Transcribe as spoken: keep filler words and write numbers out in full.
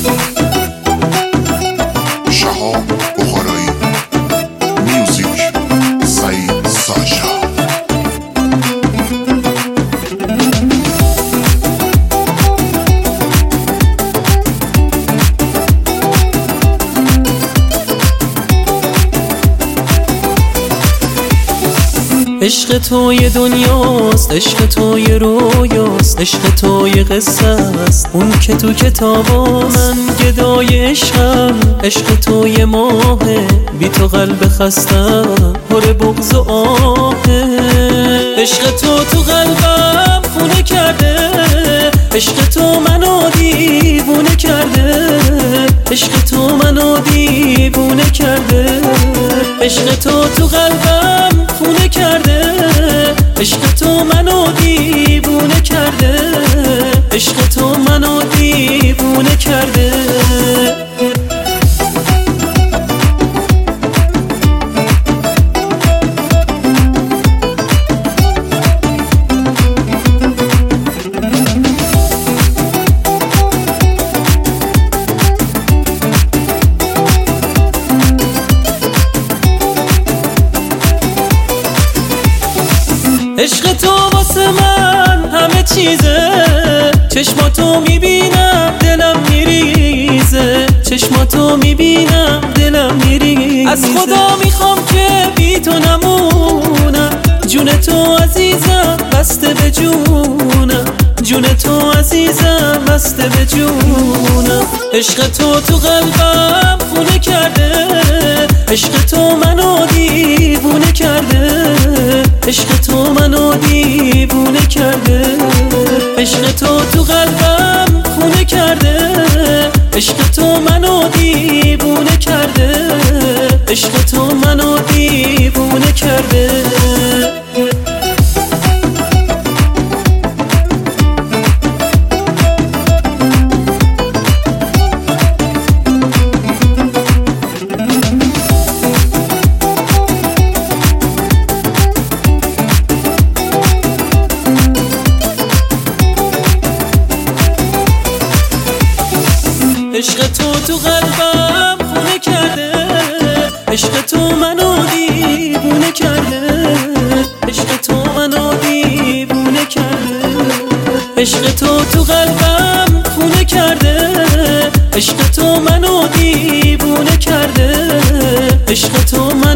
شهاب بخارایی میوزیک سعید ساشا. عشق تو یه دنیاست، عشق تو یه رویاست، عشق تو یه قصه است اون که تو کتابا. من گدای عشقم، عشق تو یه ماهه، بی تو قلب خستم پر بغض و آهه. عشق تو تو قلبم خونه کرده، عشق تو منو دیوونه کرده، عشق تو منو دیوونه کرده. عشق تو تو قلبم خونه کرده، عشق تو منو دیوونه کرده، عشق تو منو دیوونه کرده. عشق تو واسه من همه چیزه، چشماتو میبینم دلم میریزه، چشماتو میبینم دلم میریزه. از خدا میخوام که بی تو نمونم، جون تو عزیزم بسته به جونم، جون تو عزیزم بسته به جونم. عشق تو تو قلبم خونه کرده، عشق تو منو دیوونه کرده، عشق تو منو دیوونه کرده. عشق تو تو قلبم خونه کرده، عشق تو منو دیوونه کرده، عشق تو منو دیوونه کرده. عشق تو تو قلبم خونه کرده، عشق تو منو دیوونه کرده، عشق تو منو دیوونه کرده. عشق تو تو قلبم خونه کرده، عشق تو منو دیوونه کرده، عشق تو منو